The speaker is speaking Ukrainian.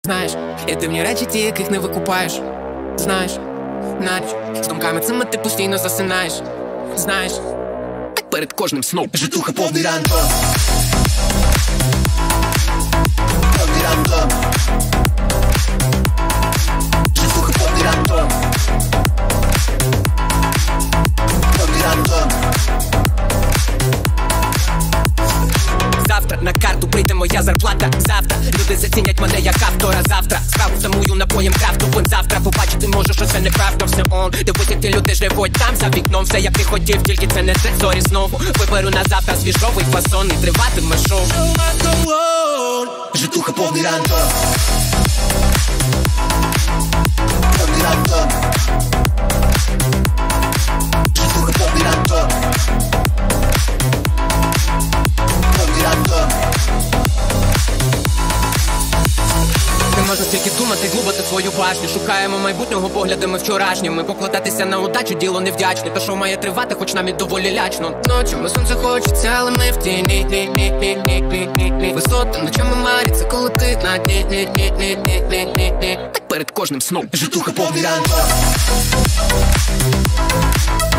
Знаєш, є дивні речі, ті, яких не викупаєш. Знаєш, навіть з думками цими ти постійно засинаєш. Знаєш, так перед кожним сном Житуха повний рандом. Повний рандом. Житуха повний рандом. Повний рандом. Завтра на карту прийде моя зарплата. Завтра люди зацінять мене як автора. Завтра справу замую напоєм крафту. Бо завтра побачити можу, що це неправда. Все он, дивись, як ті люди живуть там за вікном. Все як ти хотів, тільки це не це. Сорі знову виберу на завтра свіжовий фасон. І триватиме шоу. Житуха повний рандом. Повний рандом. Житуха повний рандом. Повний рандом. Не можна тільки думати, глубати свою башню. Шукаємо майбутнього поглядами вчорашніми. Покладатися на удачу, діло невдячне. Та що має тривати, хоч нам і доволі лячно. Ночами сонце хочеться, але ми в тіні. Висоти ночами маряться, коли ти на дні. Так перед кожним сном Житуха повний рандом.